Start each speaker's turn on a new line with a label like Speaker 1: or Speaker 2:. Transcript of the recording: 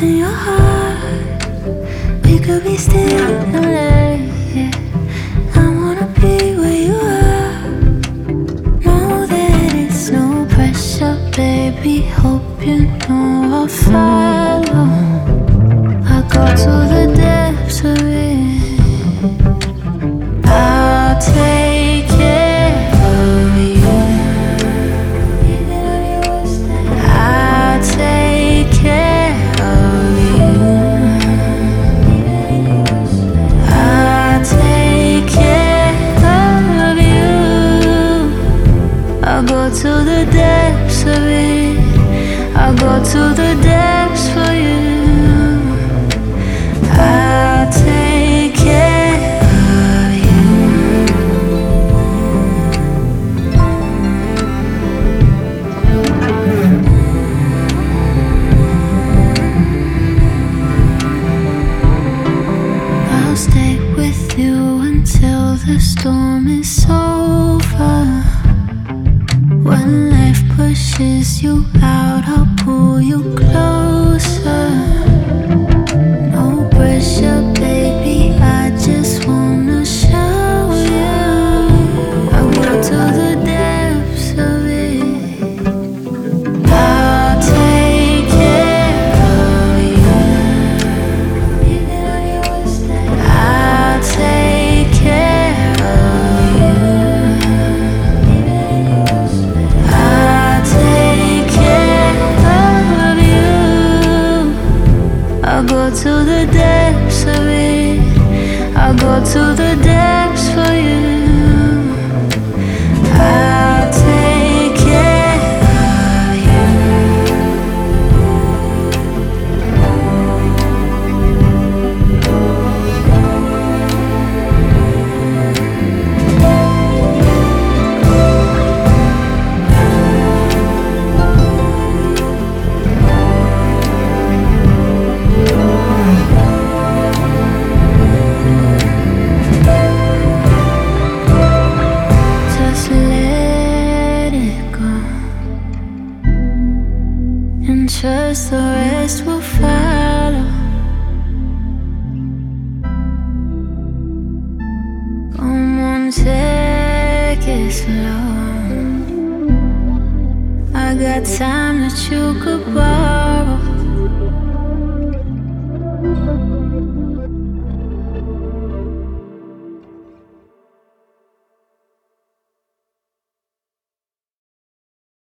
Speaker 1: in your heart. We could be still and late, yeah. I wanna be where you are. Know that it's no pressure, baby. Hope you know I'll follow. I go to the depths of it. I'll take care of you. I'll take care of you. I'll take care of you. I'll go to the depths of it. I'll go to the depths for you. I'll take care of you. I'll stay with you until the storm is over. When life pushes you out, I'll pull you closer. No pressure, baby, I just wanna show you. I'll go to the depths of it. I'll take care of you. I'll take care of you. I'll take care of you. I'll go to the depths of it. I'll go to the depths for you. I'll take care of you. Just let it go and trust the rest will follow. Come on, take it slow. I got time that you could